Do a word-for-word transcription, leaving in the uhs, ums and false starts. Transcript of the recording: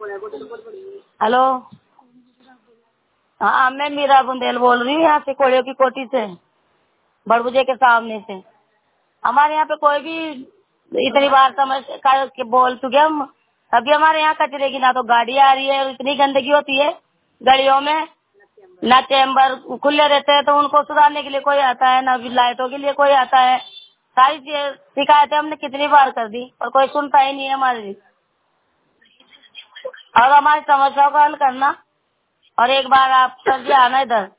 Hello. हाँ, मैं मीरा बुंदेल बोल रही हूँ, यहाँ से कोड़ियों की कोठी से, बड़बुजे के सामने से। हमारे यहाँ पे कोई भी इतनी बार समझ कर के बोल चुके हम, अभी हमारे यहाँ कचरे की ना तो गाड़ी आ रही है और इतनी गंदगी होती है गलियों में, ना चैम्बर खुले रहते हैं तो उनको सुधारने के लिए कोई आता है, ना लाइटों के लिए कोई आता है। सारी शिकायतें हमने कितनी बार कर दी और कोई सुनता ही नहीं है हमारी। और हमारी समस्याओं का हल करना, और एक बार आप सर जी आना इधर।